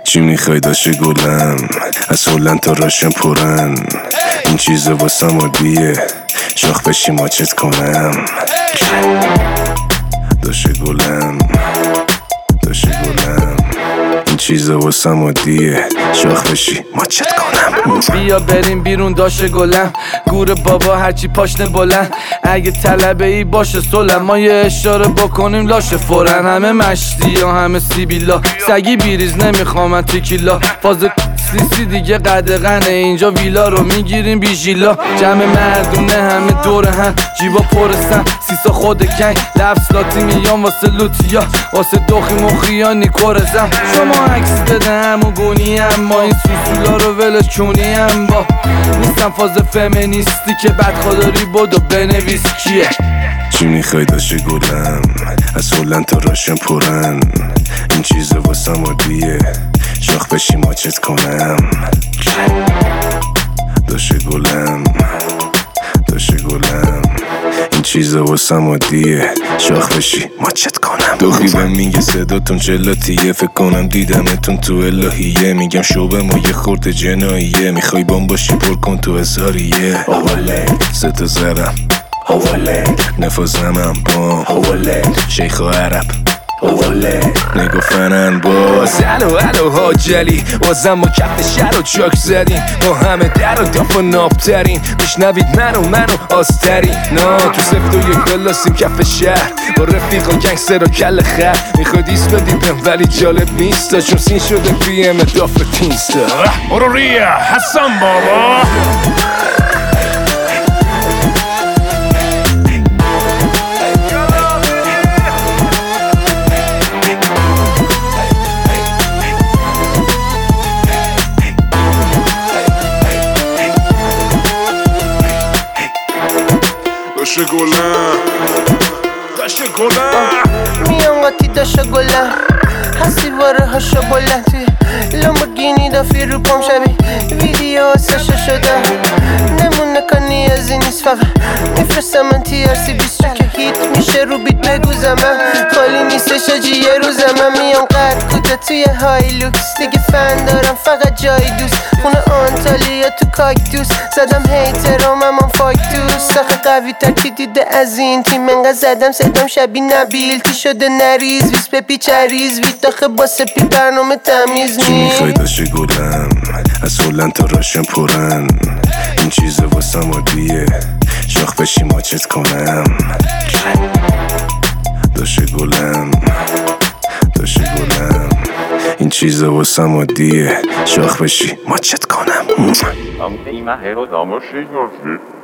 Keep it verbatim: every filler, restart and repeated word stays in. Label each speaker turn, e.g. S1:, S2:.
S1: چی میخوای داشته گلم؟ از هلند تا راشن پرن، این چیزا واسم عادیه، شاخ بشی ماچت کنم. داشته گلم داشته گلم این چیزا واسم عادیه، شاخ بشی ماچت کنم.
S2: بیا بریم بیرون داشته گلم، گور بابا هرچی پاشنه بلند، اگه طلبه ای باشه سلم، ما یه اشاره بکنیم لاشه فورن. همه مشتی یا همه سیبیلا، سگی بیریز نمیخوام من تکیلا، فاز سیسی دیگه قدغنه، اینجا ویلا رو میگیریم بیژیلا. جمع مردونه همه دور هم، جیبا پرستن سیسا خود کنگ، لفظ لاتی میان واسه لوتیا، واسه دوخی مخیا نیکورزم. شما عکس بده همون گونی هم، ما این سوسولا رو ولش چونی هم، با نیستم فاز فمینیستی که بدخواداری بودو بنویس کیه.
S1: چی میخوای داشته گلم؟ از هلند تا راشن پرن، این چیزا واسم عادیه، شاخ بشی ماچت کنم. داشته گلم داشته گلم این چیزا واسم عادیه، شاخ بشی ماچت کنم. دوخی بهم میگه صداتون جلاتیه، فکر کنم دیدمتون تو الهیه، میگم شوبه ما یه خورده جناییه، میخوای بام باشی پر کن تو ازاریه. اوالد ستا زرم، اوالد نفازمم بام، اوالد شیخ و عرب، اوالد نگو فنن باز. الو الو حاجلی بازم ما کف شهر و چاک زدیم، با همه در و داف و نابترین، میشنوید منو منو آستری نا تو سفت و یک بلاسیم کف شهر، با رفیق و گنگستر و کل خر. میخواد ایست بدیدم ولی جالب نیستا، چون سین شده پی ام داف تینستا.
S3: برو ریا حسن بابا. داشته گلم داشته گلم
S4: میان قاطی داشته گلم، هستی باره هاشا بلند، توی لامبورگینی دافی رو پام شبی ویدیو سشا شده، نمونه کنی از این نیست فقط میفرستم من تی آر سی بیست که هیت میشه رو بیت بگو زمن، خالی نیستش آجی یه روز من میام قد کوته توی های لوکس، دیگه فن دارم فقط جای دوست، خونه آنتالیا تو کاکتوس، زدم هیترام هم فاکتوس، سخه قوی تر که دیده از این تیم، انقدر زدم صدام شبی نبیل تی شده نریز، ویس پپی چریز ویت داخه با سپی برنامه تمیز.
S1: چی میخوای داشته گلم؟ از هلند تا راشن پرن، این چیزا واسم عادیه، شاخ بشی ماچت کنم. داشته گلم داشته گلم این چیزا واسم عادیه، شاخ بشی ماچت کنم.
S5: Am Thema Hero Sommerschicht